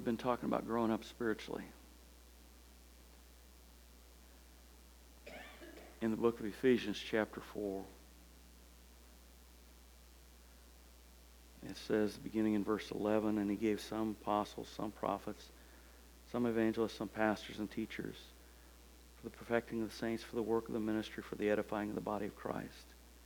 been talking about growing up spiritually. In the book of Ephesians, chapter 4, it says, beginning in verse 11, and he gave some apostles, some prophets, some evangelists, some pastors and teachers, for the perfecting of the saints, for the work of the ministry, for the edifying of the body of Christ,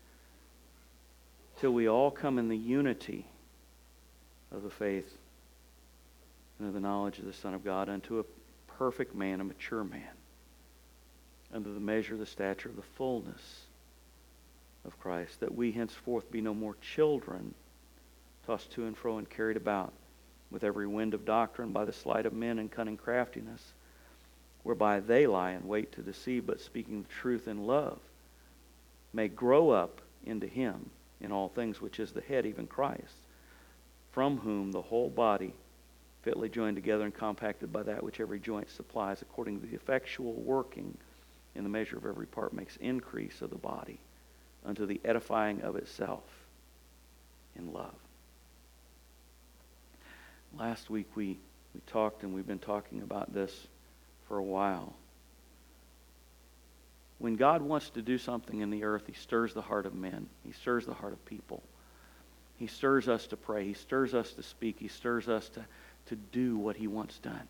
till we all come in the unity of the faith and of the knowledge of the Son of God, unto a perfect man, a mature man, under the measure of the stature of the fullness of Christ, that we henceforth be no more children, tossed to and fro and carried about with every wind of doctrine by the sleight of men and cunning craftiness, whereby they lie in wait to deceive, but speaking the truth in love, may grow up into Him in all things, which is the head, even Christ, from whom the whole body, fitly joined together and compacted by that which every joint supplies, according to the effectual working in the measure of every part, makes increase of the body unto the edifying of itself in love. Last week we talked, and we've been talking about this for a while. When God wants to do something in the earth, He stirs the heart of men. He stirs the heart of people. He stirs us to pray. He stirs us to speak. He stirs us to do what He wants done.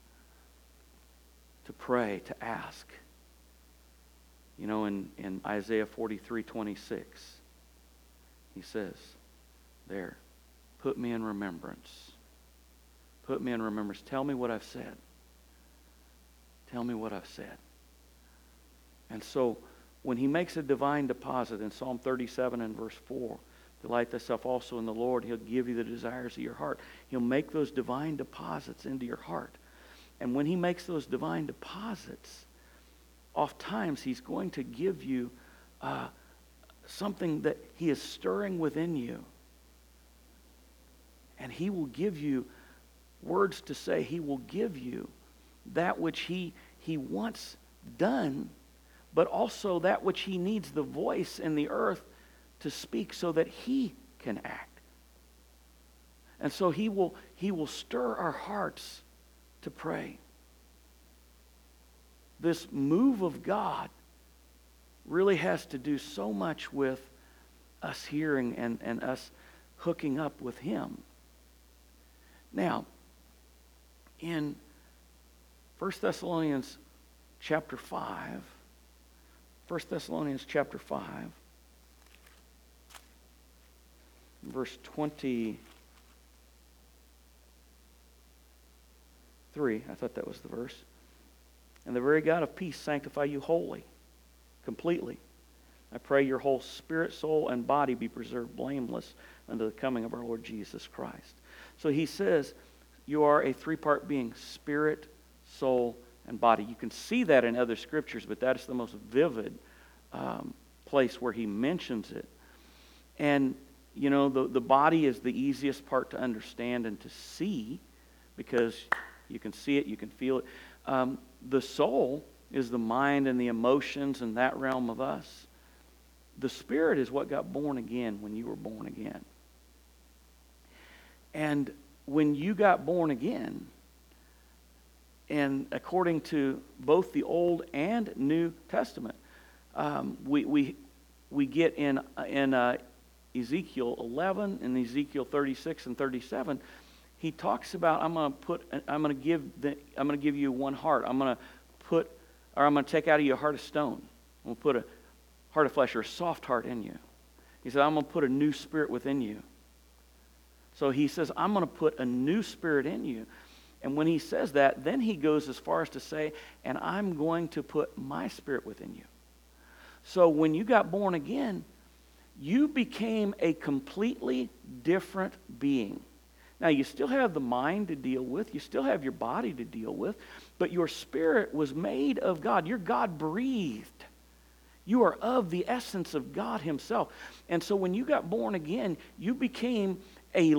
To pray, to ask. You know, in Isaiah 43:26, He says, there, put me in remembrance. Put me in remembrance. Tell me what I've said. Tell me what I've said. And so, when He makes a divine deposit in Psalm 37 and verse 4, delight thyself also in the Lord, He'll give you the desires of your heart. He'll make those divine deposits into your heart. And when He makes those divine deposits, oftentimes He's going to give you something that He is stirring within you. And He will give you words to say. He will give you that which He wants done, but also that which He needs the voice in the earth to speak so that He can act. And so He will stir our hearts to pray. This move of God really has to do so much with us hearing and us hooking up with Him. Now, in 1 Thessalonians chapter 5, verse 23, I thought that was the verse. And the very God of peace sanctify you wholly, completely. I pray your whole spirit, soul, and body be preserved blameless unto the coming of our Lord Jesus Christ. So he says you are a three-part being, spirit, soul, and body. You can see that in other scriptures, but that is the most vivid place where he mentions it. And, you know, the body is the easiest part to understand and to see because you can see it, you can feel it. The soul is the mind and the emotions and that realm of us. The spirit is what got born again when you were born again. And when you got born again, and according to both the Old and New Testament, we get in Ezekiel 11 and Ezekiel 36 and 37. He talks about I'm going to give you one heart. I'm going to take out of you a heart of stone. I'm going to put a heart of flesh or a soft heart in you. He said, I'm going to put a new spirit within you. So he says, I'm going to put a new spirit in you. And when he says that, then he goes as far as to say, and I'm going to put my spirit within you. So when you got born again, you became a completely different being. Now, you still have the mind to deal with. You still have your body to deal with. But your spirit was made of God. You're God-breathed. You are of the essence of God Himself. And so when you got born again, you became a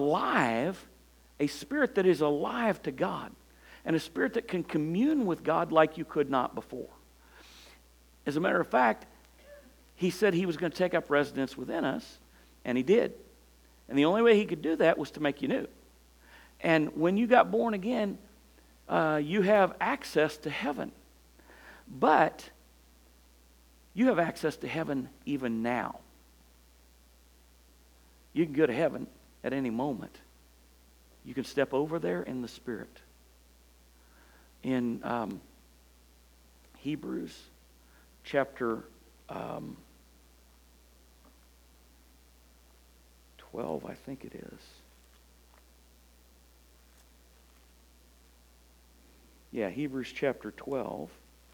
spirit that is alive to God. And a spirit that can commune with God like you could not before. As a matter of fact, He said He was going to take up residence within us. And He did. And the only way He could do that was to make you new. And when you got born again, you have access to heaven. But you have access to heaven even now. You can go to heaven at any moment. You can step over there in the Spirit. In Hebrews chapter 12, I think it is. Yeah, Hebrews chapter 12.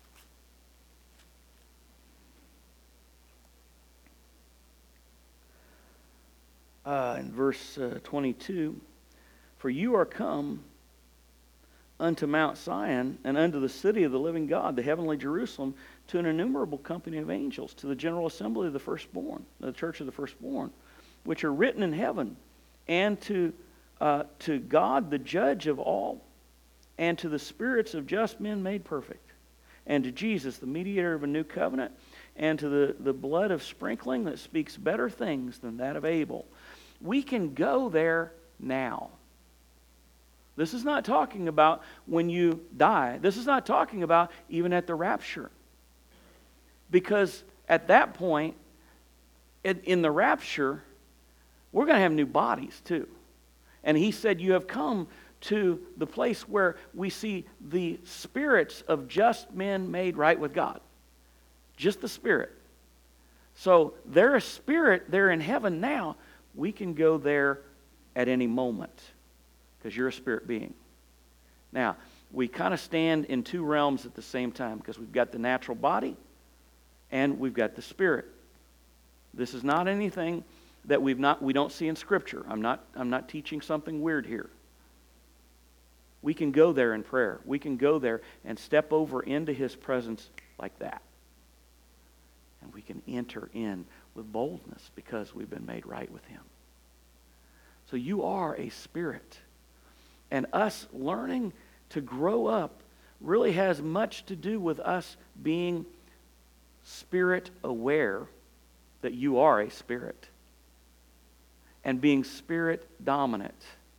In verse 22, for you are come unto Mount Sion, and unto the city of the living God, the heavenly Jerusalem, to an innumerable company of angels, to the general assembly of the firstborn, the church of the firstborn, which are written in heaven, and to God, the judge of all, and to the spirits of just men made perfect, and to Jesus, the mediator of a new covenant, and to the blood of sprinkling that speaks better things than that of Abel. We can go there now. This is not talking about when you die. This is not talking about even at the rapture. Because at that point, in the rapture, we're going to have new bodies too. And he said, you have come to the place where we see the spirits of just men made right with God. Just the spirit. So they're a spirit, they're in heaven now. We can go there at any moment because you're a spirit being. Now, we kind of stand in two realms at the same time because we've got the natural body and we've got the spirit. This is not anything that we don't see in Scripture. I'm not teaching something weird here. We can go there in prayer. We can go there and step over into His presence like that. And we can enter in with boldness because we've been made right with Him. So you are a spirit. And us learning to grow up really has much to do with us being spirit aware that you are a spirit. And being spirit dominant.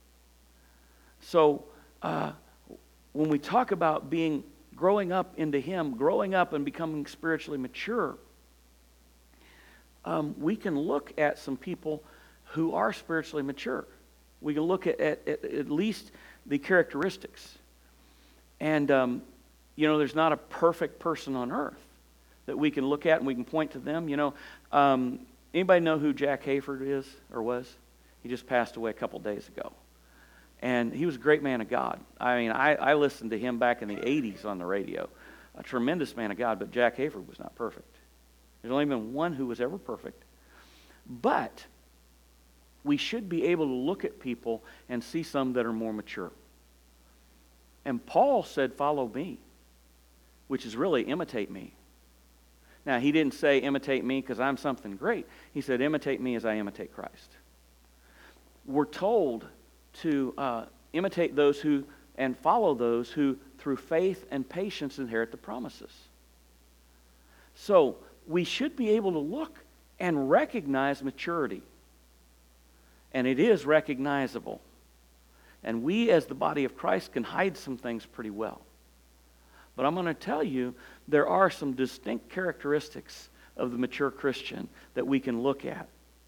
So when we talk about growing up into Him, growing up and becoming spiritually mature, we can look at some people who are spiritually mature. We can look at least the characteristics. And, there's not a perfect person on earth that we can look at and we can point to them. Anybody know who Jack Hayford is or was? He just passed away a couple days ago. And he was a great man of God. I mean, I listened to him back in the 80s on the radio. A tremendous man of God, but Jack Hayford was not perfect. There's only been one who was ever perfect. But we should be able to look at people and see some that are more mature. And Paul said, follow me, which is really imitate me. Now, he didn't say imitate me because I'm something great. He said imitate me as I imitate Christ. We're told to imitate those who and follow those who through faith and patience inherit the promises. So we should be able to look and recognize maturity. And it is recognizable. And we as the body of Christ can hide some things pretty well. But I'm going to tell you, there are some distinct characteristics of the mature Christian that we can look at.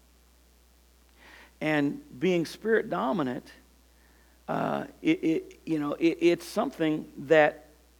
And being spirit dominant, it's something that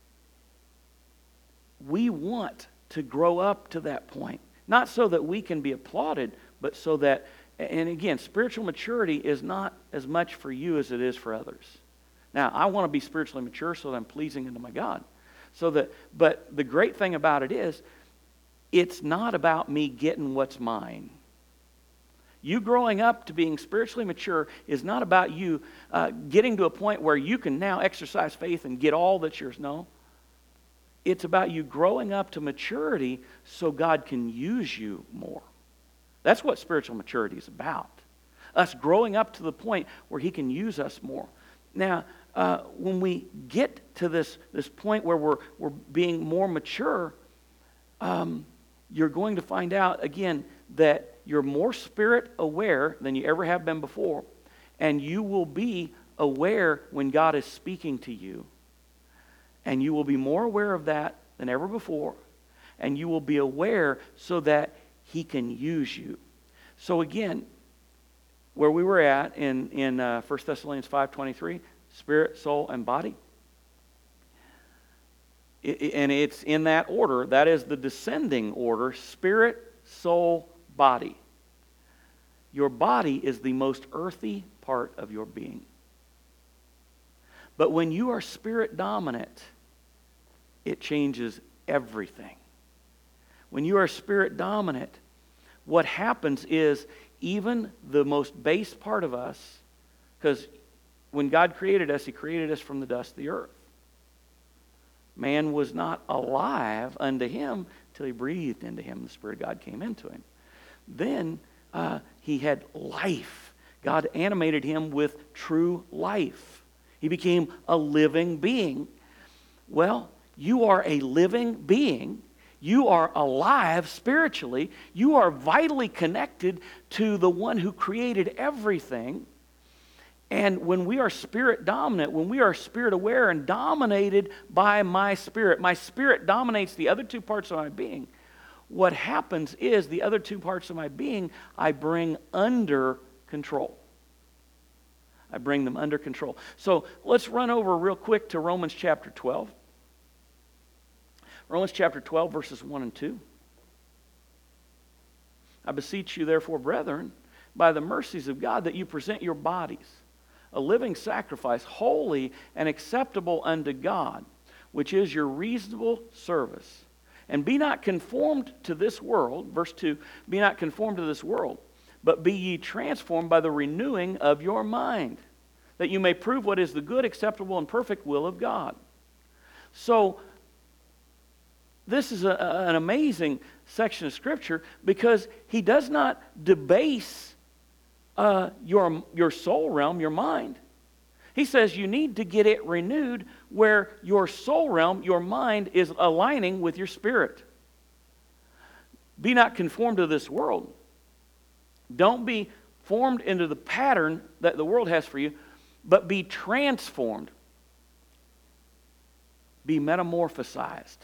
we want to grow up to that point. Not so that we can be applauded, but so that, and again, spiritual maturity is not as much for you as it is for others. Now, I want to be spiritually mature so that I'm pleasing unto my God. But the great thing about it is, it's not about me getting what's mine. You growing up to being spiritually mature is not about you getting to a point where you can now exercise faith and get all that's yours. No. It's about you growing up to maturity so God can use you more. That's what spiritual maturity is about. Us growing up to the point where He can use us more. Now, when we get to this point where we're being more mature, you're going to find out, again, that you're more spirit aware than you ever have been before. And you will be aware when God is speaking to you. And you will be more aware of that than ever before. And you will be aware so that He can use you. So again, where we were at in 1 Thessalonians 5:23, spirit, soul, and body. And it's in that order. That is the descending order: spirit, soul, body. Your body is the most earthy part of your being. But when you are spirit dominant, it changes everything. When you are spirit dominant, what happens is even the most base part of us, because when God created us, He created us from the dust of the earth. Man was not alive unto Him till He breathed into him. The Spirit of God came into him. Then he had life. God animated him with true life. He became a living being. Well, you are a living being. You are alive spiritually. You are vitally connected to the one who created everything. And when we are spirit dominant, when we are spirit aware and dominated by my spirit dominates the other two parts of my being. What happens is the other two parts of my being I bring under control. I bring them under control. So let's run over real quick to Romans chapter 12. Romans chapter 12, verses 1 and 2. I beseech you, therefore, brethren, by the mercies of God, that you present your bodies a living sacrifice, holy and acceptable unto God, which is your reasonable service. And be not conformed to this world, verse 2, be not conformed to this world, but be ye transformed by the renewing of your mind, that you may prove what is the good, acceptable, and perfect will of God. So, this is an amazing section of Scripture because he does not debase your soul realm, your mind. He says you need to get it renewed where your soul realm, your mind, is aligning with your spirit. Be not conformed to this world. Don't be formed into the pattern that the world has for you, but be transformed. Be metamorphosized.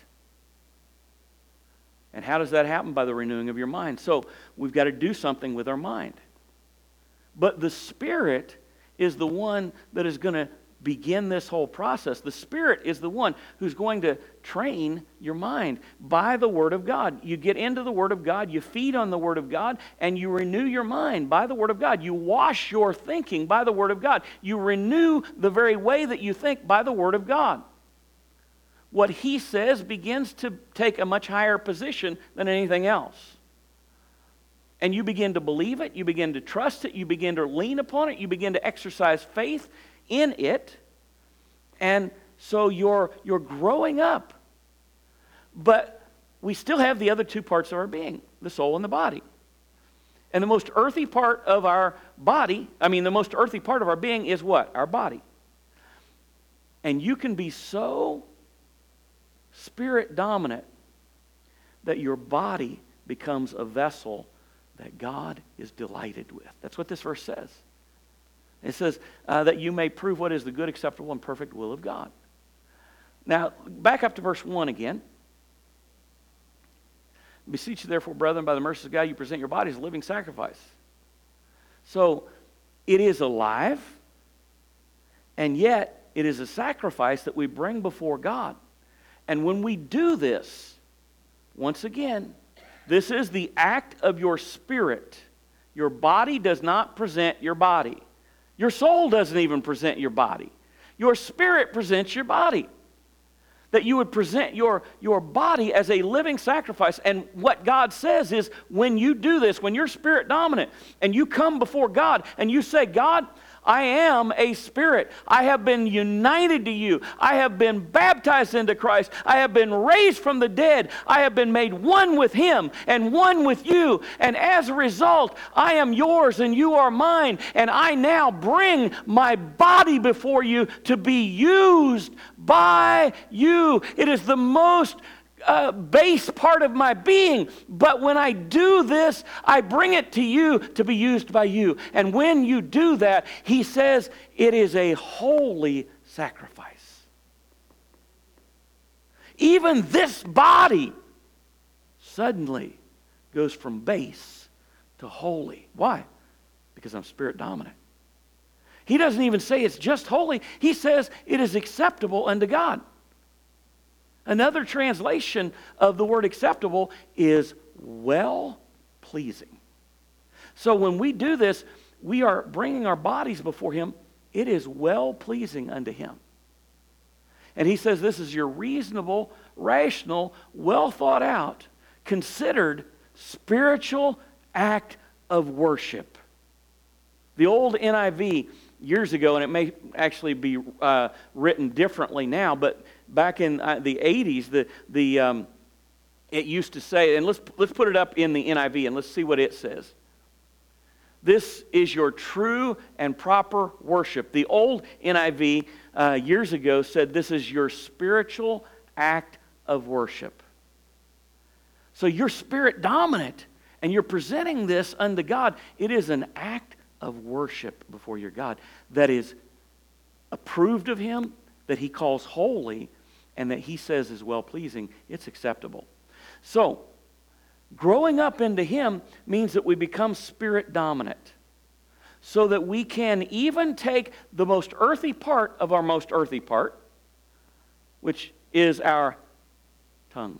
And how does that happen? By the renewing of your mind. So we've got to do something with our mind. But the Spirit is the one that is going to begin this whole process. The Spirit is the one who's going to train your mind by the Word of God. You get into the Word of God, you feed on the Word of God, and you renew your mind by the Word of God. You wash your thinking by the Word of God. You renew the very way that you think by the Word of God. What He says begins to take a much higher position than anything else. And you begin to believe it, you begin to trust it, you begin to lean upon it, you begin to exercise faith in it. And so you're growing up. But we still have the other two parts of our being, the soul and the body. And the most earthy part of our body, the most earthy part of our being is what? Our body. And you can be so spirit dominant that your body becomes a vessel that God is delighted with. That's what this verse says. It says that you may prove what is the good, acceptable, and perfect will of God. Now, back up to verse 1 again. Beseech you, therefore, brethren, by the mercies of God, you present your bodies a living sacrifice. So, it is alive, and yet it is a sacrifice that we bring before God. And when we do this, once again, this is the act of your spirit. Your body does not present your body. Your soul doesn't even present your body. Your spirit presents your body. That you would present your body as a living sacrifice. And what God says is when you do this, when you're spirit dominant, and you come before God and you say, God, I am a spirit. I have been united to you. I have been baptized into Christ. I have been raised from the dead. I have been made one with Him and one with you. And as a result, I am yours and you are mine. And I now bring my body before you to be used by you. It is the most base part of my being. But when I do this, I bring it to you to be used by you. And when you do that, he says it is a holy sacrifice. Even this body suddenly goes from base to holy. Why? Because I'm spirit dominant. He doesn't even say it's just holy. He says it is acceptable unto God. Another translation of the word acceptable is well-pleasing. So when we do this, we are bringing our bodies before Him. It is well-pleasing unto Him. And he says this is your reasonable, rational, well-thought-out, considered spiritual act of worship. The old NIV years ago, and it may actually be written differently now, but back in the 80s, it used to say, and let's put it up in the NIV and let's see what it says. This is your true and proper worship. The old NIV years ago said this is your spiritual act of worship. So you're spirit dominant and you're presenting this unto God. It is an act of worship before your God that is approved of Him, that He calls holy, and that He says is well-pleasing. It's acceptable. So, growing up into Him means that we become spirit dominant, so that we can even take the most earthy part of our most earthy part, which is our tongue.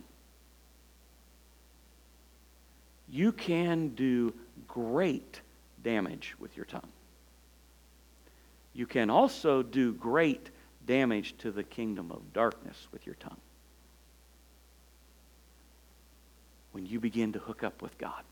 You can do great damage with your tongue. You can also do great damage to the kingdom of darkness with your tongue. When you begin to hook up with God.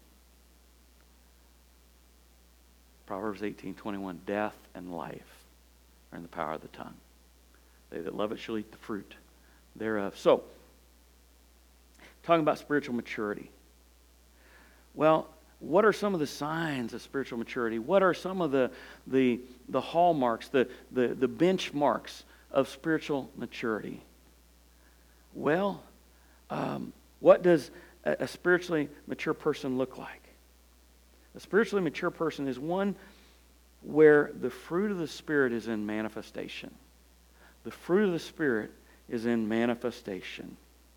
Proverbs 18:21, death and life are in the power of the tongue. They that love it shall eat the fruit thereof. So, talking about spiritual maturity. Well, what are some of the signs of spiritual maturity? What are some of the hallmarks, the benchmarks of spiritual maturity? Well, what does a spiritually mature person look like? A spiritually mature person is one where the fruit of the Spirit is in manifestation. The fruit of the Spirit is in manifestation.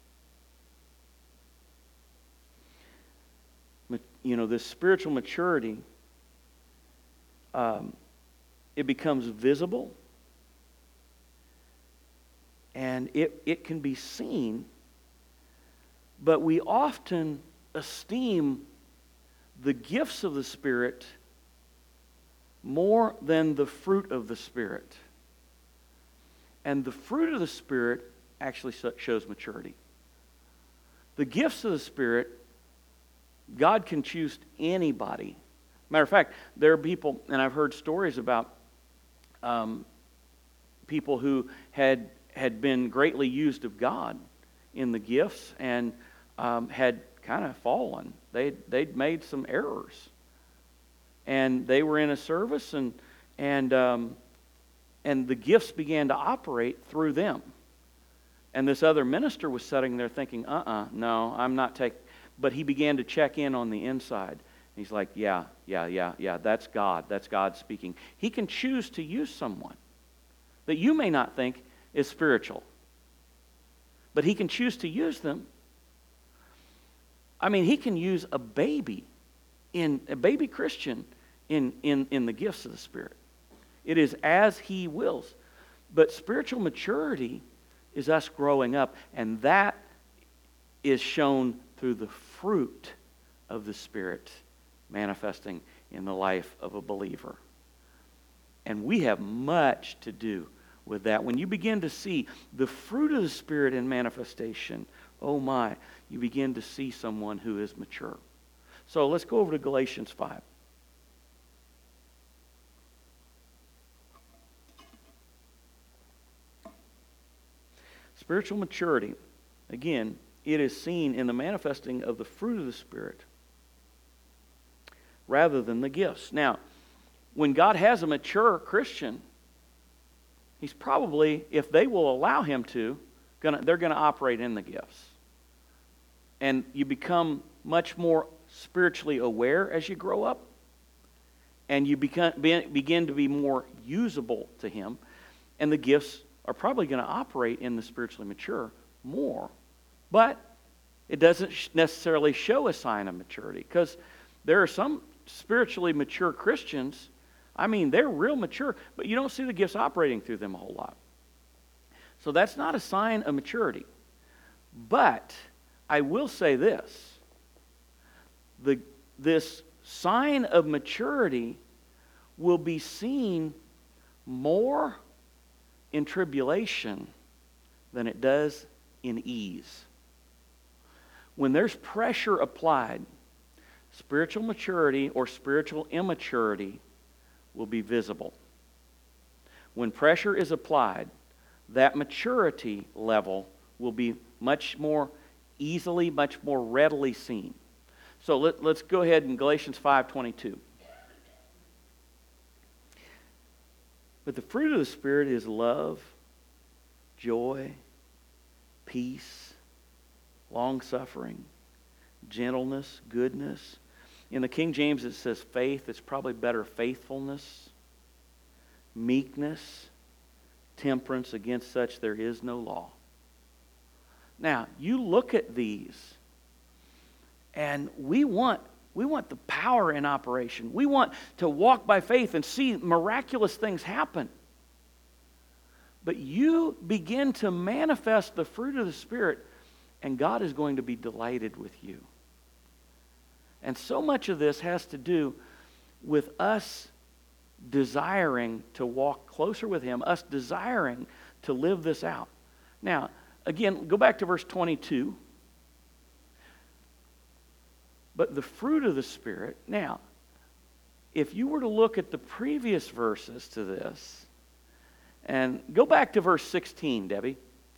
You know, this spiritual maturity, it becomes visible, and it can be seen, but we often esteem the gifts of the Spirit more than the fruit of the Spirit. And the fruit of the Spirit actually shows maturity. The gifts of the Spirit, God can choose anybody. Matter of fact, there are people, and I've heard stories about people who had been greatly used of God in the gifts and had kind of fallen. They'd made some errors, and they were in a service, and the gifts began to operate through them. And this other minister was sitting there thinking, no, I'm not taking. But he began to check in on the inside. He's like, yeah, that's God. That's God speaking. He can choose to use someone that you may not think is spiritual, but He can choose to use them. I mean, He can use a baby Christian in the gifts of the Spirit. It is as He wills. But spiritual maturity is us growing up, and that is shown through the fruit of the Spirit manifesting in the life of a believer. And we have much to do with that. When you begin to see the fruit of the Spirit in manifestation, oh my, you begin to see someone who is mature. So let's go over to Galatians 5. Spiritual maturity, again, it is seen in the manifesting of the fruit of the Spirit rather than the gifts. Now, when God has a mature Christian, He's probably, if they will allow Him to, they're going to operate in the gifts. and you become much more spiritually aware as you grow up, and you begin to be more usable to Him, and the gifts are probably going to operate in the spiritually mature more. But it doesn't necessarily show a sign of maturity, because there are some spiritually mature Christians, I mean, they're real mature, but you don't see the gifts operating through them a whole lot. So that's not a sign of maturity. But I will say this. This sign of maturity will be seen more in tribulation than it does in ease. When there's pressure applied, spiritual maturity or spiritual immaturity will be visible. When pressure is applied, that maturity level will be much more easily, much more readily seen. So let's go ahead in Galatians 5:22. But the fruit of the Spirit is love, joy, peace, long-suffering, gentleness, goodness. In the King James it says faith. It's probably better faithfulness, meekness, temperance. Against such there is no law. Now, you look at these, and we want the power in operation. We want to walk by faith and see miraculous things happen. But you begin to manifest the fruit of the Spirit, and God is going to be delighted with you. And so much of this has to do with us desiring to walk closer with Him, us desiring to live this out. Now, again, go back to verse 22. But the fruit of the Spirit. Now, if you were to look at the previous verses to this, and go back to verse 16, Debbie.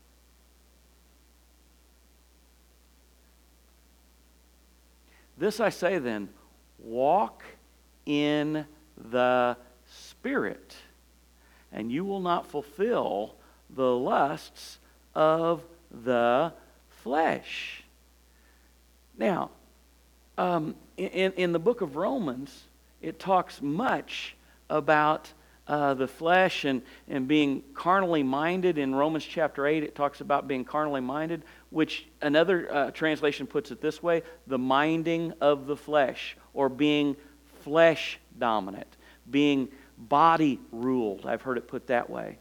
This I say then, walk in the Spirit, and you will not fulfill the lusts of the flesh. Now, in the book of Romans, it talks much about the flesh and being carnally minded. In Romans chapter 8, it talks about being carnally minded, which another translation puts it this way, the minding of the flesh, or being flesh dominant, being body ruled. I've heard it put that way.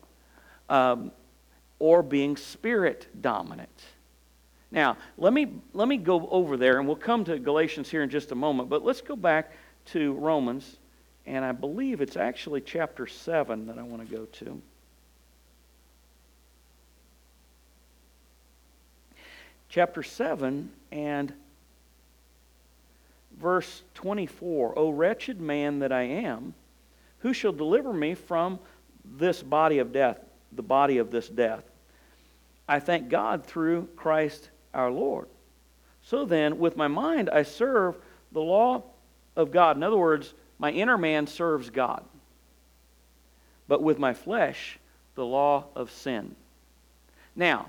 Or being spirit dominant. Now, let me go over there, and we'll come to Galatians here in just a moment, but let's go back to Romans, and I believe it's actually chapter 7 that I want to go to. Chapter 7 and verse 24. O wretched man that I am, who shall deliver me from this body of death, the body of this death? I thank God through Christ our Lord. So then, with my mind I serve the law of God. In other words, my inner man serves God. But with my flesh, the law of sin. Now,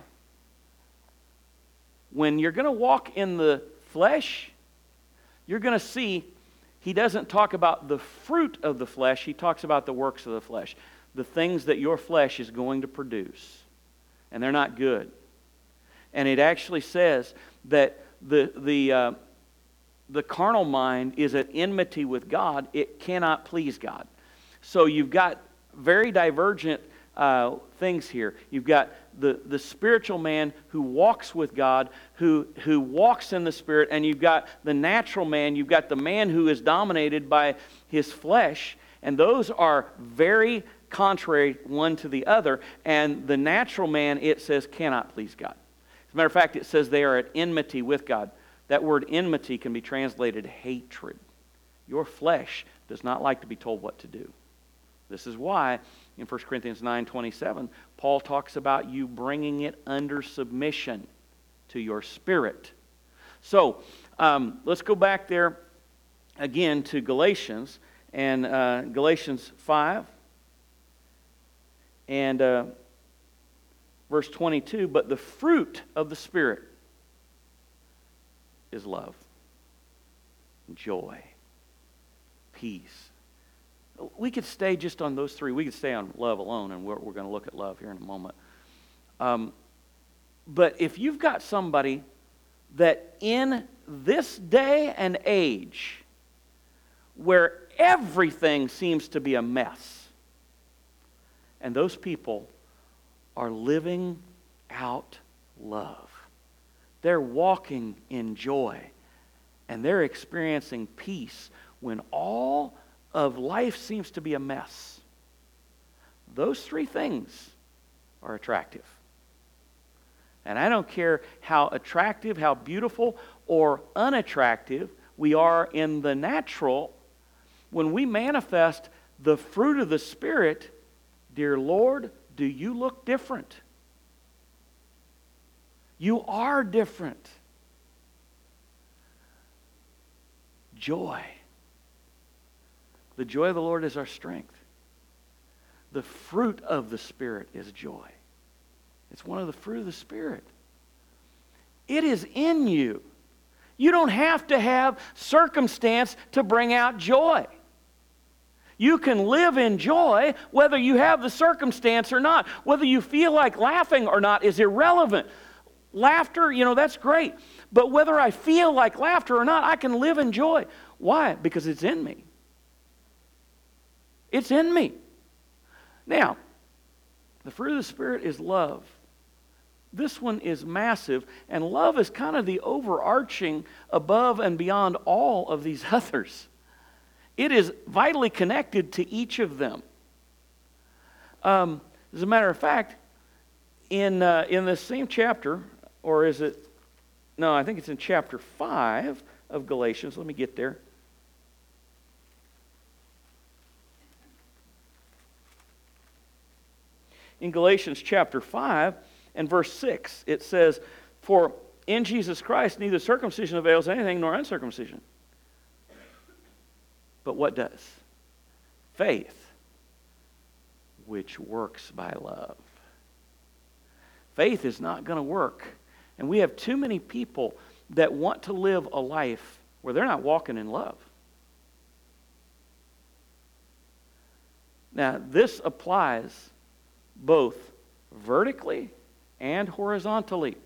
when you're going to walk in the flesh, you're going to see he doesn't talk about the fruit of the flesh. He talks about the works of the flesh. The things that your flesh is going to produce. And they're not good. And it actually says that the carnal mind is at enmity with God. It cannot please God. So you've got very divergent things here. You've got the spiritual man who walks with God, who walks in the Spirit, and you've got the natural man. You've got the man who is dominated by his flesh, and those are very contrary one to the other. And the natural man, it says, cannot please God. As a matter of fact, it says they are at enmity with God. That word enmity can be translated hatred. Your flesh does not like to be told what to do. This is why in 1 Corinthians 9:27, Paul talks about you bringing it under submission to your spirit. So, let's go back there again to Galatians, and Galatians 5 and verse 22, but the fruit of the Spirit. is love, joy, peace. We could stay just on those three. We could stay on love alone, and we're going to look at love here in a moment. But if you've got somebody that in this day and age where everything seems to be a mess, and those people are living out love, they're walking in joy, and they're experiencing peace when all of life seems to be a mess. Those three things are attractive. And I don't care how attractive, how beautiful, or unattractive we are in the natural, when we manifest the fruit of the Spirit, dear Lord, do you look different? You are different. Joy. The joy of the Lord is our strength. The fruit of the Spirit is joy. It's one of the fruit of the Spirit. It is in you. You don't have to have circumstance to bring out joy. You can live in joy whether you have the circumstance or not. Whether you feel like laughing or not is irrelevant. Laughter, that's great. But whether I feel like laughter or not, I can live in joy. Why? Because it's in me. It's in me. Now, the fruit of the Spirit is love. This one is massive, and love is kind of the overarching above and beyond all of these others. It is vitally connected to each of them. As a matter of fact, in this same chapter, or is it? No, I think it's in chapter 5 of Galatians. Let me get there. In Galatians chapter 5 and verse 6, it says, "For in Jesus Christ neither circumcision avails anything nor uncircumcision. But what does? Faith, which works by love." Faith is not going to work. And we have too many people that want to live a life where they're not walking in love. Now, this applies both vertically and horizontally.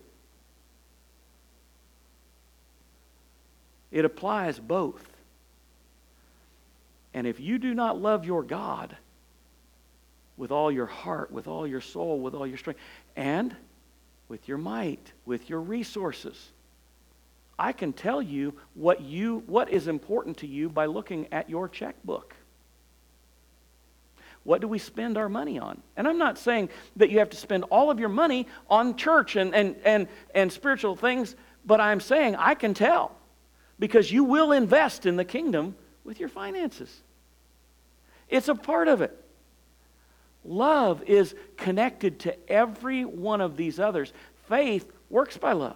It applies both. And if you do not love your God with all your heart, with all your soul, with all your strength, and with your might, with your resources, I can tell you what is important to you by looking at your checkbook. What do we spend our money on? And I'm not saying that you have to spend all of your money on church and spiritual things, but I'm saying I can tell, because you will invest in the kingdom with your finances. It's a part of it. Love is connected to every one of these others. Faith works by love.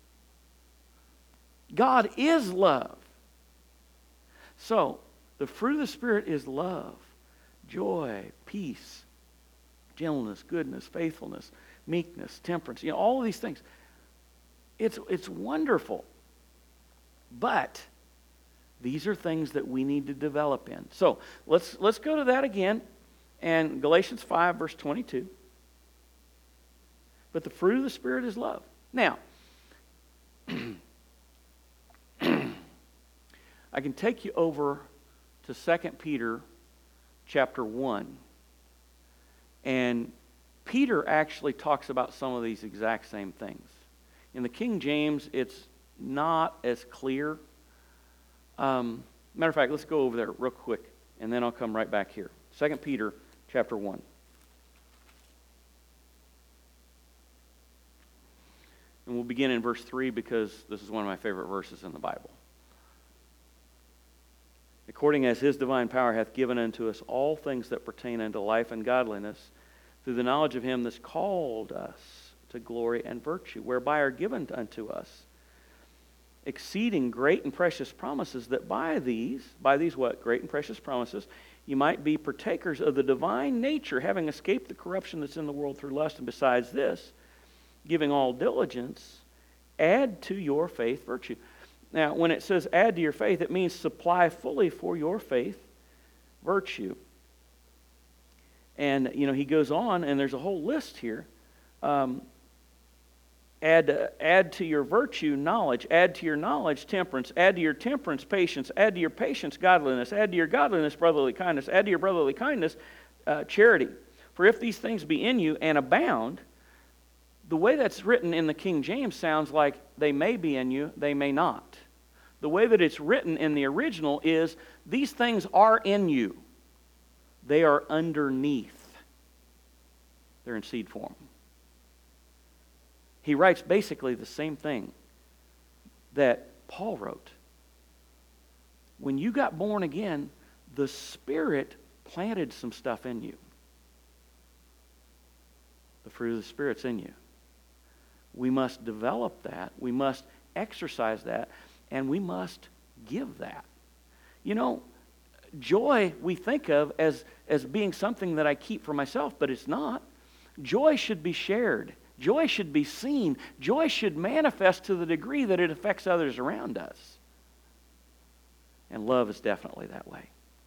God is love. So, the fruit of the Spirit is love, joy, peace, gentleness, goodness, faithfulness, meekness, temperance. All of these things. It's wonderful. But these are things that we need to develop in. So, let's go to that again. And Galatians 5, verse 22. But the fruit of the Spirit is love. Now, I can take you over to 2 Peter chapter 1. And Peter actually talks about some of these exact same things. In the King James, it's not as clear. Matter of fact, let's go over there real quick, and then I'll come right back here. 2 Peter chapter 1. And we'll begin in verse 3 because this is one of my favorite verses in the Bible. "According as his divine power hath given unto us all things that pertain unto life and godliness, through the knowledge of him that's called us to glory and virtue, whereby are given unto us exceeding great and precious promises, that by these what? Great and precious promises, you might be partakers of the divine nature, having escaped the corruption that's in the world through lust, and besides this, giving all diligence, add to your faith virtue." Now, when it says add to your faith, it means supply fully for your faith virtue. And, he goes on, and there's a whole list here. Add to your virtue knowledge, add to your knowledge temperance, add to your temperance patience, add to your patience godliness, add to your godliness brotherly kindness, add to your brotherly kindness charity. For if these things be in you and abound, the way that's written in the King James sounds like they may be in you, they may not. The way that it's written in the original is these things are in you. They are underneath. They're in seed form. He writes basically the same thing that Paul wrote. When you got born again, the Spirit planted some stuff in you. The fruit of the Spirit's in you. We must develop that. We must exercise that. And we must give that. Joy we think of as being something that I keep for myself, but it's not. Joy should be shared. Joy should be seen. Joy should manifest to the degree that it affects others around us. And love is definitely that way.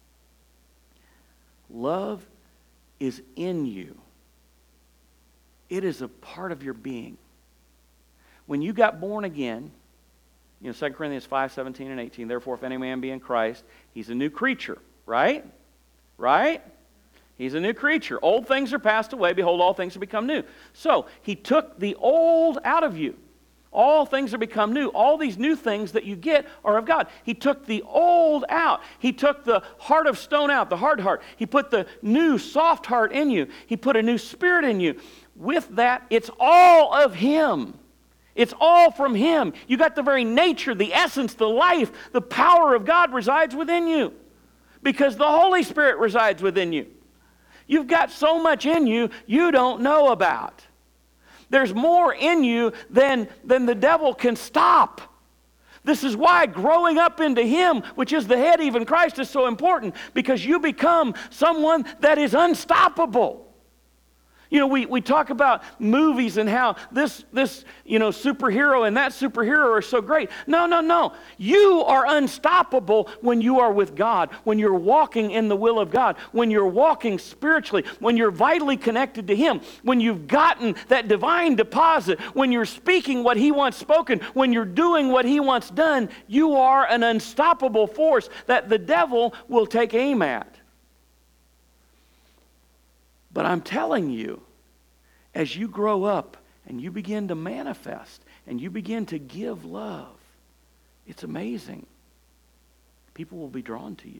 Love is in you. It is a part of your being. When you got born again, 2 Corinthians 5:17 and 18, therefore if any man be in Christ, he's a new creature, right? Right? He's a new creature. Old things are passed away. Behold, all things have become new. So, he took the old out of you. All things are become new. All these new things that you get are of God. He took the old out. He took the heart of stone out, the hard heart. He put the new soft heart in you. He put a new spirit in you. With that, it's all of Him. It's all from Him. You got the very nature, the essence, the life, the power of God resides within you. Because the Holy Spirit resides within you. You've got so much in you you don't know about. There's more in you than the devil can stop. This is why growing up into Him, which is the head, even Christ, is so important. Because you become someone that is unstoppable. We talk about movies and how this superhero and that superhero are so great. No. You are unstoppable when you are with God, when you're walking in the will of God, when you're walking spiritually, when you're vitally connected to Him, when you've gotten that divine deposit, when you're speaking what He wants spoken, when you're doing what He wants done. You are an unstoppable force that the devil will take aim at. But I'm telling you, as you grow up and you begin to manifest and you begin to give love, it's amazing. People will be drawn to you.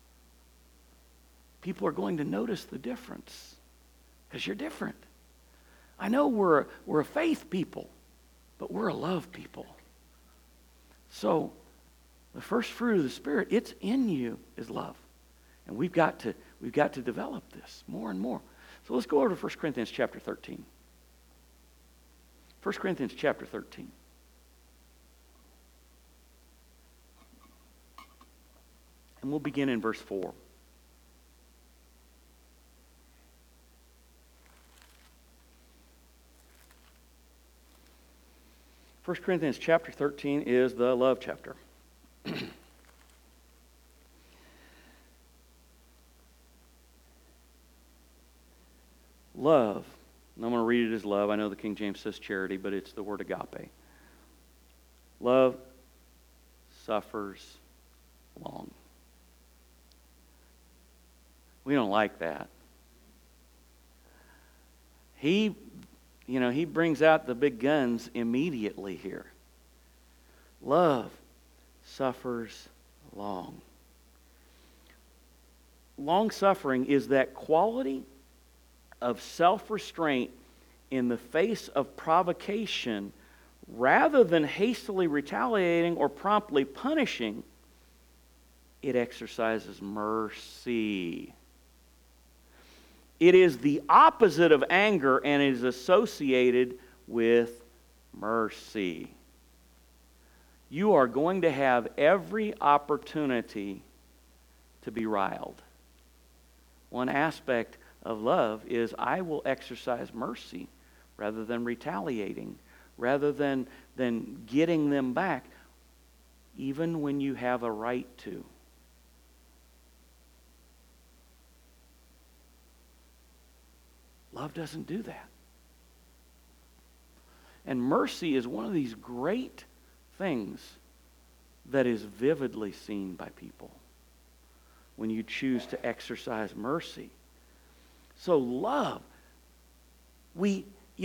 People are going to notice the difference because you're different. I know we're a faith people, but we're a love people. So the first fruit of the Spirit, it's in you, is love. And we've got to develop this more and more. So let's go over to 1 Corinthians chapter 13. 1 Corinthians chapter 13. And we'll begin in verse 4. First Corinthians chapter 13 is the love chapter. Love, and I'm going to read it as love. I know the King James says charity, but it's the word agape. Love suffers long. We don't like that. He brings out the big guns immediately here. Love suffers long. Long-suffering is that quality of self-restraint in the face of provocation, rather than hastily retaliating or promptly punishing. It exercises mercy. It is the opposite of anger, and it is associated with mercy. You are going to have every opportunity to be riled. One aspect of love is I will exercise mercy rather than retaliating, rather than getting them back. even when you have a right to. Love doesn't do that. And mercy is one of these great things that is vividly seen by people when you choose to exercise mercy. So love, let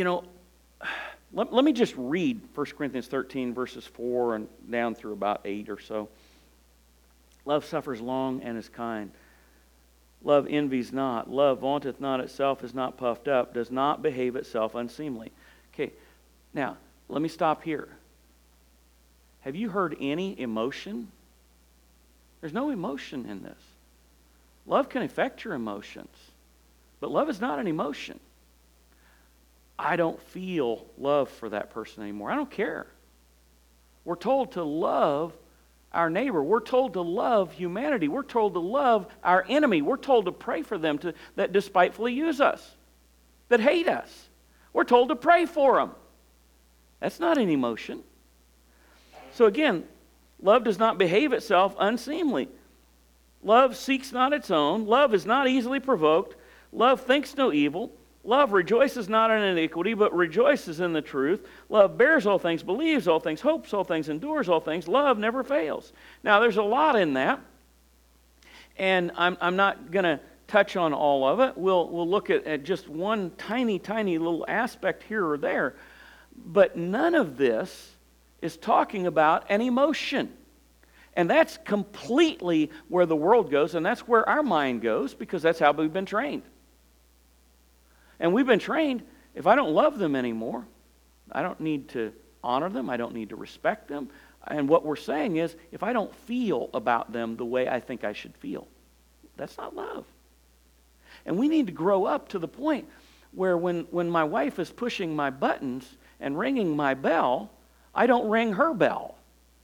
me just read 1 Corinthians 13, verses 4 and down through about 8 or so. Love suffers long and is kind. Love envies not. Love vaunteth not itself, is not puffed up, does not behave itself unseemly. Okay, now, let me stop here. Have you heard any emotion? There's no emotion in this. Love can affect your emotions, but love is not an emotion. I don't feel love for that person anymore. I don't care. We're told to love our neighbor. We're told to love humanity. We're told to love our enemy. We're told to pray for them that despitefully use us, that hate us. We're told to pray for them. That's not an emotion. So again, love does not behave itself unseemly. Love seeks not its own. Love is not easily provoked. Love thinks no evil. Love rejoices not in iniquity, but rejoices in the truth. Love bears all things, believes all things, hopes all things, endures all things. Love never fails. Now, there's a lot in that, and I'm not going to touch on all of it. We'll look at just one tiny, tiny little aspect here or there. But none of this is talking about an emotion. And that's completely where the world goes, and that's where our mind goes, because that's how we've been trained. And we've been trained, if I don't love them anymore, I don't need to honor them, I don't need to respect them. And what we're saying is, if I don't feel about them the way I think I should feel, that's not love. And we need to grow up to the point where when my wife is pushing my buttons and ringing my bell, I don't ring her bell.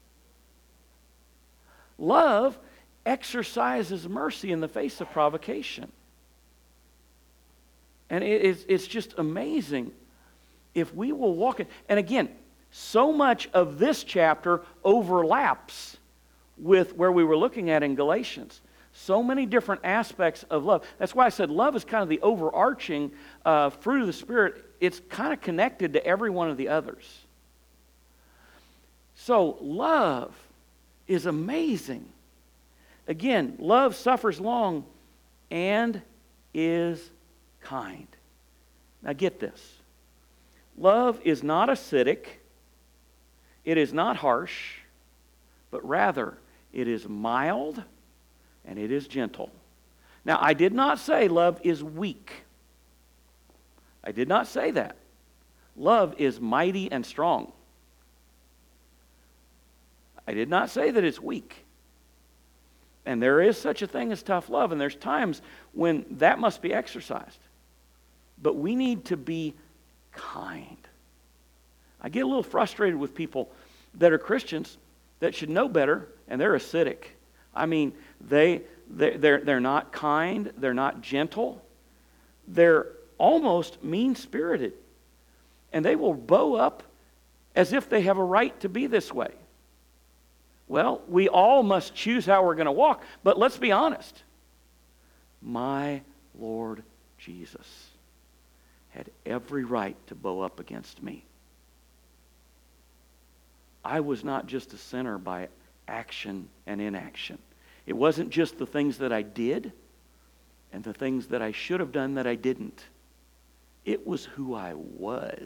Love exercises mercy in the face of provocation. And it's just amazing if we will walk in. And again, so much of this chapter overlaps with where we were looking at in Galatians. So many different aspects of love. That's why I said love is kind of the overarching fruit of the Spirit. It's kind of connected to every one of the others. So love is amazing. Again, love suffers long and is kind. Now get this. Love is not acidic. It is not harsh, but rather it is mild and it is gentle. Now, I did not say love is weak. I did not say that. Love is mighty and strong. I did not say that it's weak. And there is such a thing as tough love, and there's times when that must be exercised. But we need to be kind. I get a little frustrated with people that are Christians that should know better, and they're acidic. I mean, they're not kind, they're not gentle, they're almost mean-spirited. And they will bow up as if they have a right to be this way. Well, we all must choose how we're going to walk, but let's be honest. My Lord Jesus had every right to bow up against me. I was not just a sinner by action and inaction. It wasn't just the things that I did and the things that I should have done that I didn't. It was who I was.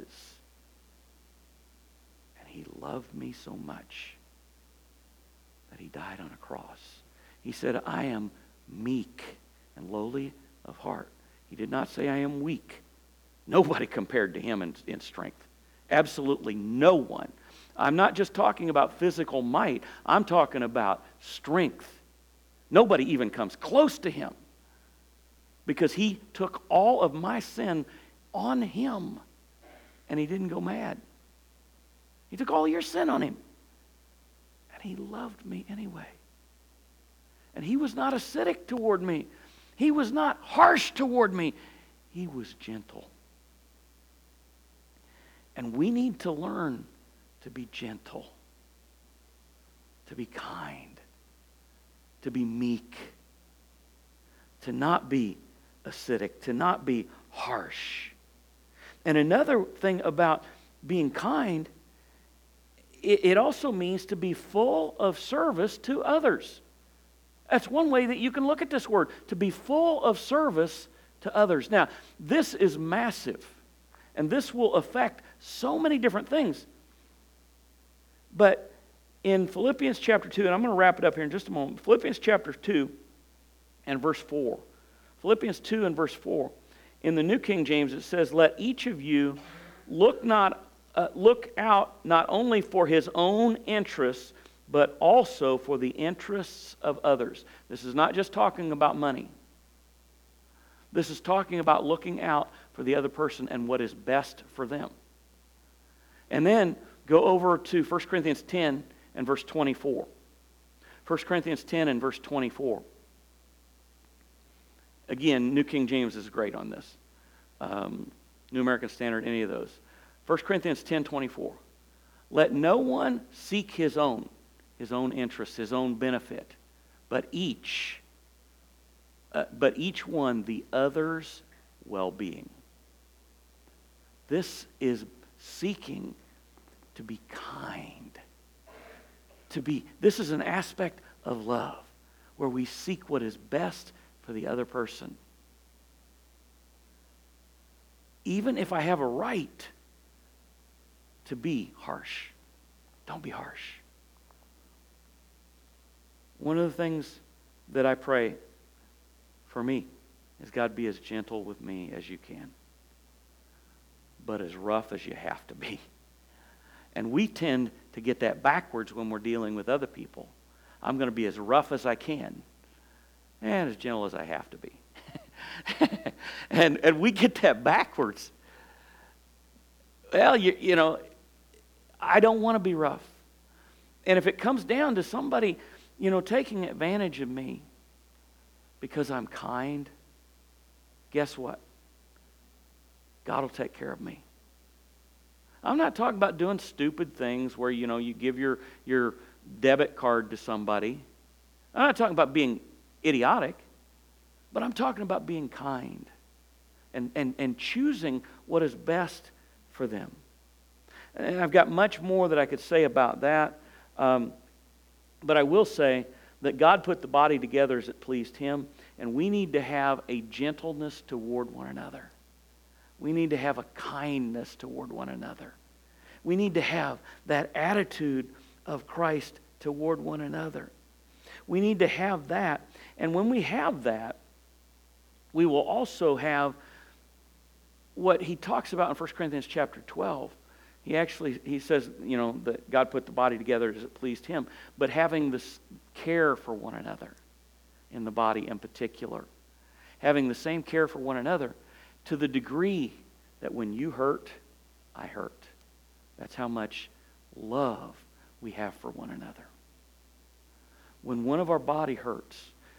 And He loved me so much that He died on a cross. He said, I am meek and lowly of heart. He did not say I am weak. Nobody compared to Him in strength. Absolutely no one. I'm not just talking about physical might. I'm talking about strength. Nobody even comes close to Him because He took all of my sin on Him and He didn't go mad. He took all your sin on Him. He loved me anyway. And He was not acidic toward me. He was not harsh toward me. He was gentle. And we need to learn to be gentle, to be kind, to be meek, to not be acidic, to not be harsh. And another thing about being kind, it also means to be full of service to others. That's one way that you can look at this word, to be full of service to others. Now, this is massive, and this will affect so many different things. But in Philippians chapter 2, and I'm going to wrap it up here in just a moment, Philippians chapter 2 and verse 4. Philippians 2 and verse 4. In the New King James, it says, "Let each of you look out not only for his own interests, but also for the interests of others." This is not just talking about money. This is talking about looking out for the other person and what is best for them. And then go over to 1 Corinthians 10 and verse 24. 1 Corinthians 10 and verse 24. Again, New King James is great on this. New American Standard, any of those. 1 Corinthians 10:24. "Let no one seek his own interest, his own benefit, but each one the other's well-being." This is seeking to be kind. This is an aspect of love where we seek what is best for the other person. Even if I have a right to be harsh, don't be harsh. One of the things that I pray for me is, God, be as gentle with me as you can, but as rough as you have to be. And we tend to get that backwards when we're dealing with other people. I'm going to be as rough as I can and as gentle as I have to be. and we get that backwards. Well, you know, I don't want to be rough. And if it comes down to somebody, taking advantage of me because I'm kind, guess what? God will take care of me. I'm not talking about doing stupid things where, you give your debit card to somebody. I'm not talking about being idiotic, but I'm talking about being kind and choosing what is best for them. And I've got much more that I could say about that, but I will say that God put the body together as it pleased Him, and we need to have a gentleness toward one another. We need to have a kindness toward one another. We need to have that attitude of Christ toward one another. We need to have that. And when we have that, we will also have what he talks about in 1 Corinthians chapter 12. He says, that God put the body together as it pleased Him, but having this care for one another in the body in particular. Having the same care for one another to the degree that when you hurt, I hurt. That's how much love we have for one another. When one of our body hurts,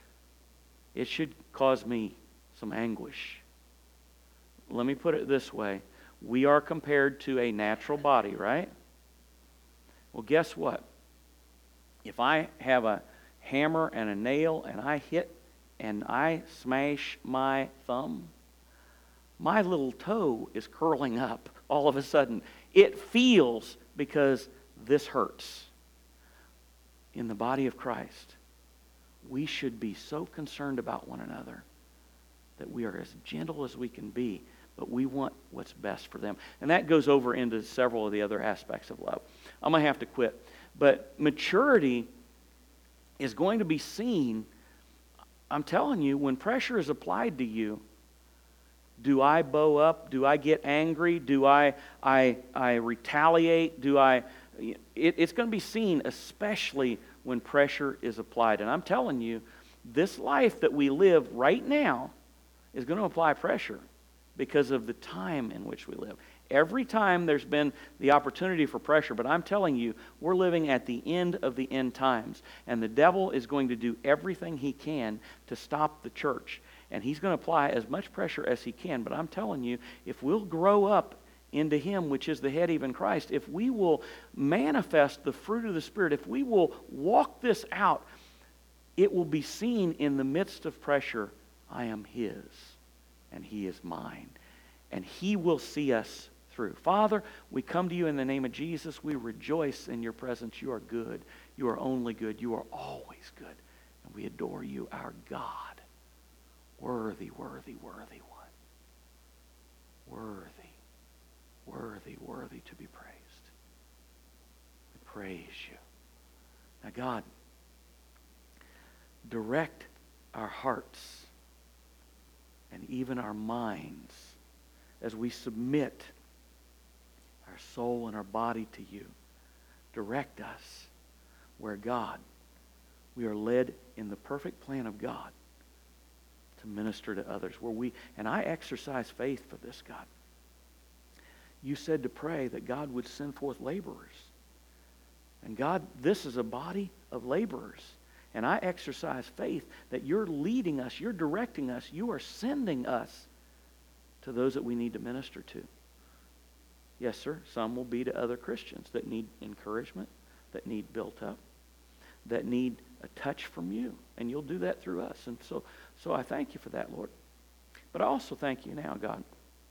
it should cause me some anguish. Let me put it this way. We are compared to a natural body, right? Well, guess what? If I have a hammer and a nail and I hit and I smash my thumb, my little toe is curling up all of a sudden. It feels because this hurts. In the body of Christ, we should be so concerned about one another that we are as gentle as we can be, but we want what's best for them. And that goes over into several of the other aspects of love. I'm going to have to quit. But maturity is going to be seen, I'm telling you, when pressure is applied to you. Do I bow up? Do I get angry? Do I retaliate? It's going to be seen especially when pressure is applied. And I'm telling you, this life that we live right now is going to apply pressure because of the time in which we live. Every time there's been the opportunity for pressure, but I'm telling you, we're living at the end of the end times. And the devil is going to do everything he can to stop the church. And he's going to apply as much pressure as he can. But I'm telling you, if we'll grow up into Him, which is the head, even Christ, if we will manifest the fruit of the Spirit, if we will walk this out, it will be seen in the midst of pressure. I am His, and He is mine. And He will see us through. Father, we come to You in the name of Jesus. We rejoice in Your presence. You are good. You are only good. You are always good. And we adore You, our God. Worthy, worthy, worthy one. Worthy, worthy, worthy to be praised. We praise You. Now, God, direct our hearts and even our minds as we submit our soul and our body to You. Direct us where, God, we are led in the perfect plan of God to minister to others. And I exercise faith for this, God. You said to pray that God would send forth laborers. And God, this is a body of laborers. And I exercise faith that You're leading us, You're directing us, You are sending us to those that we need to minister to. Yes, sir, some will be to other Christians that need encouragement, that need built up, that need a touch from You. And You'll do that through us. And so I thank You for that, Lord. But I also thank You now, God.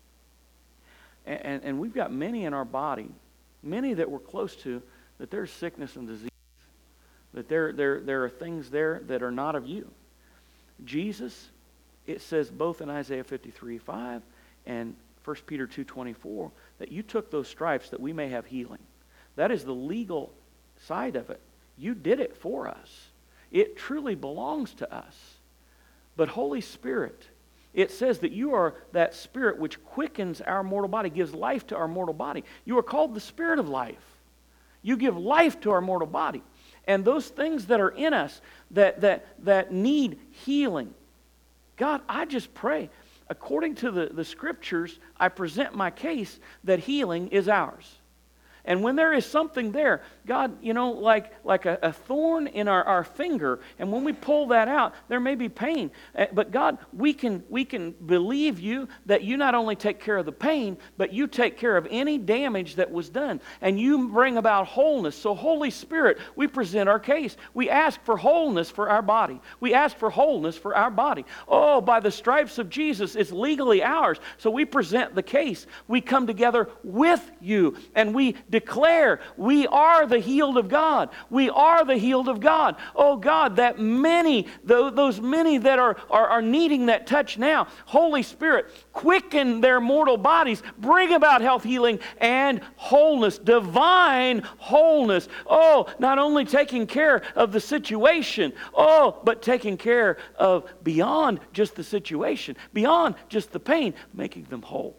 And we've got many in our body, many that we're close to, that there's sickness and disease. That there are things there that are not of You. Jesus, it says both in Isaiah 53:5 and 1 Peter 2:24 that You took those stripes that we may have healing. That is the legal side of it. You did it for us. It truly belongs to us. But Holy Spirit, it says that You are that Spirit which quickens our mortal body, gives life to our mortal body. You are called the Spirit of life. You give life to our mortal body. And those things that are in us that need healing, God, I just pray, according to the Scriptures, I present my case that healing is ours. And when there is something there, God, like a thorn in our finger, and when we pull that out, there may be pain. But God, we can believe You that You not only take care of the pain, but You take care of any damage that was done. And You bring about wholeness. So Holy Spirit, we present our case. We ask for wholeness for our body. We ask for wholeness for our body. Oh, by the stripes of Jesus, it's legally ours. So we present the case. We come together with You, and we declare we are the healed of God. We are the healed of God. Oh God, that many, those many that are needing that touch now, Holy Spirit, quicken their mortal bodies, bring about health, healing, and wholeness, divine wholeness. Oh, not only taking care of the situation, but taking care of beyond just the situation, beyond just the pain, making them whole.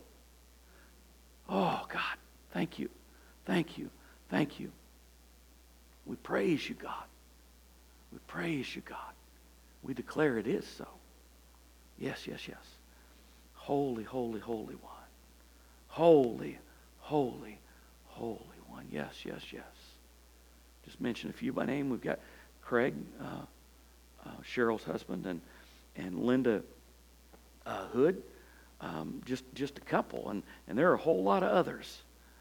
Oh God, thank You. Thank You. Thank You. We praise You, God. We praise You, God. We declare it is so. Yes, yes, yes. Holy, holy, holy one. Holy, holy, holy one. Yes, yes, yes. Just mention a few by name. We've got Craig, Cheryl's husband, and Linda Hood. Just a couple. And there are a whole lot of others.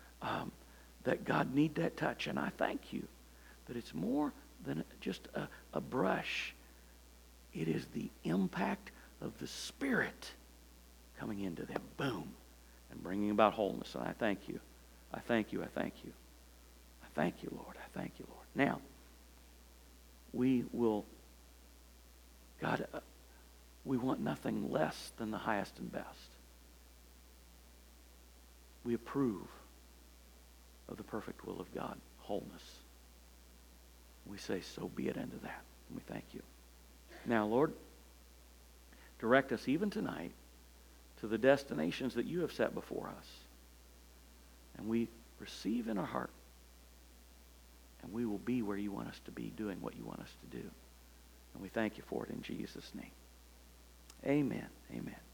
That God need that touch. And I thank You that it's more than just a brush. It is the impact of the Spirit coming into them. Boom. And bringing about wholeness. And I thank You. I thank You. I thank You. I thank You, Lord. I thank You, Lord. Now, we will, God, we want nothing less than the highest and best. We approve of the perfect will of God, wholeness. We say, so be it unto that. And we thank You. Now, Lord, direct us even tonight to the destinations that You have set before us. And we receive in our heart. And we will be where You want us to be, doing what You want us to do. And we thank You for it in Jesus' name. Amen. Amen.